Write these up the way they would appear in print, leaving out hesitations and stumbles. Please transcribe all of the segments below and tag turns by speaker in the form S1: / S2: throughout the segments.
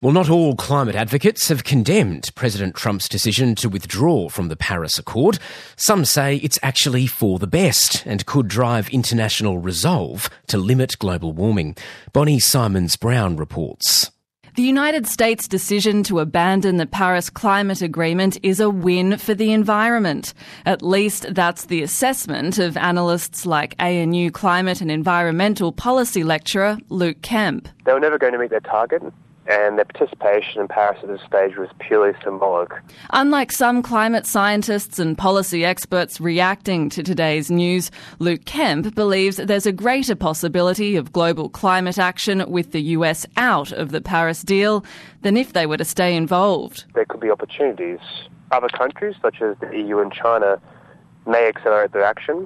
S1: Well, not all climate advocates have condemned President Trump's decision to withdraw from the Paris Accord. Some say it's actually for the best and could drive international resolve to limit global warming. Bonnie Simons-Brown reports.
S2: The United States' decision to abandon the Paris Climate Agreement is a win for the environment. At least that's the assessment of analysts like ANU climate and environmental policy lecturer Luke Kemp.
S3: They were never going to meet their target, and their participation in Paris at this stage was purely symbolic.
S2: Unlike some climate scientists and policy experts reacting to today's news, Luke Kemp believes there's a greater possibility of global climate action with the US out of the Paris deal than if they were to stay involved.
S3: There could be opportunities. Other countries, such as the EU and China, may accelerate their action,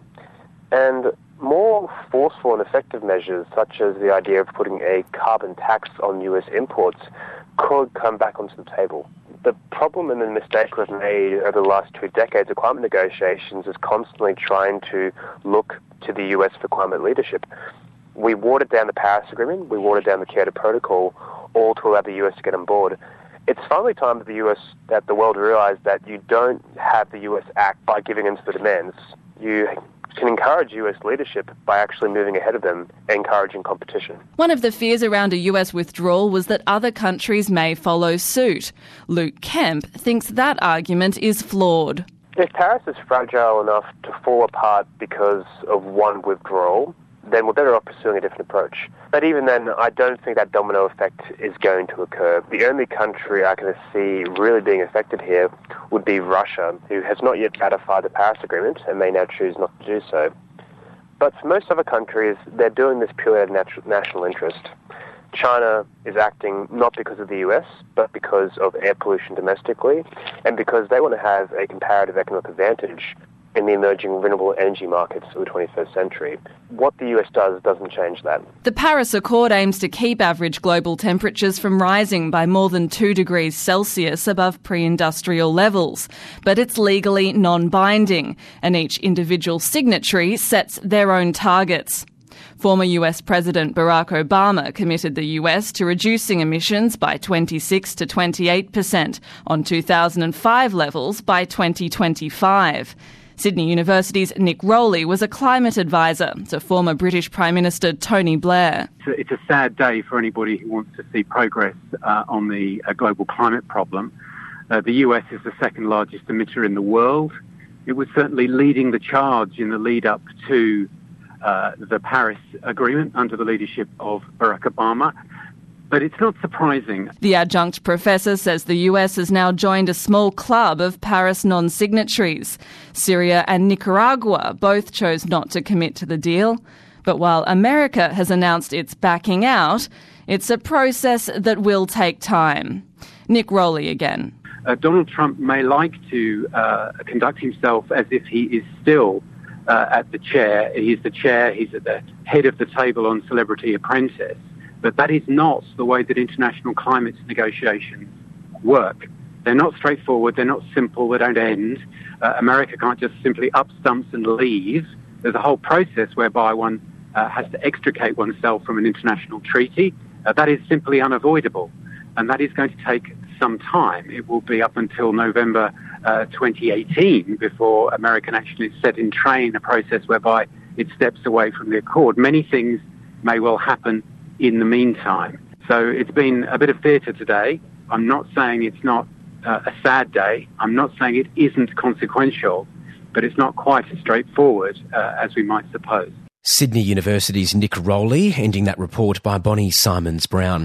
S3: and more forceful and effective measures, such as the idea of putting a carbon tax on US imports, could come back onto the table. The problem and the mistake we've made over the last 2 decades of climate negotiations is constantly trying to look to the US for climate leadership. We watered down the Paris Agreement, we watered down the Kyoto Protocol, all to allow the US to get on board. It's finally time that the world realize that you don't have the US act by giving in to the demands. You can encourage US leadership by actually moving ahead of them and encouraging competition.
S2: One of the fears around a US withdrawal was that other countries may follow suit. Luke Kemp thinks that argument is flawed.
S3: If Paris is fragile enough to fall apart because of one withdrawal, then we're better off pursuing a different approach. But even then, I don't think that domino effect is going to occur. The only country I can see really being affected here would be Russia, who has not yet ratified the Paris Agreement and may now choose not to do so. But for most other countries, they're doing this purely out of national interest. China is acting not because of the US, but because of air pollution domestically, and because they want to have a comparative economic advantage in the emerging renewable energy markets of the 21st century. What the US does doesn't change that.
S2: The Paris Accord aims to keep average global temperatures from rising by more than 2 degrees Celsius above pre-industrial levels. But it's legally non-binding, and each individual signatory sets their own targets. Former US President Barack Obama committed the US to reducing emissions by 26 to 28% on 2005 levels by 2025. Sydney University's Nick Rowley was a climate advisor to former British Prime Minister Tony Blair.
S4: It's a sad day for anybody who wants to see progress on the global climate problem. The US is the second largest emitter in the world. It was certainly leading the charge in the lead up to the Paris Agreement under the leadership of Barack Obama. But it's not surprising.
S2: The adjunct professor says the US has now joined a small club of Paris non-signatories. Syria and Nicaragua both chose not to commit to the deal. But while America has announced it's backing out, it's a process that will take time. Nick Rowley again.
S4: Donald Trump may like to conduct himself as if he is still at the chair. He's the chair, he's at the head of the table on Celebrity Apprentice. But that is not the way that international climate negotiations work. They're not straightforward, they're not simple, they don't end. America can't just simply up stumps and leave. There's a whole process whereby one has to extricate oneself from an international treaty. That is simply unavoidable, and that is going to take some time. It will be up until November 2018 before America can actually set in train a process whereby it steps away from the accord. Many things may well happen in the meantime. So it's been a bit of theatre today. I'm not saying it's not a sad day. I'm not saying it isn't consequential, but it's not quite as straightforward as we might suppose.
S1: Sydney University's Nick Rowley, ending that report by Bonnie Simons-Brown.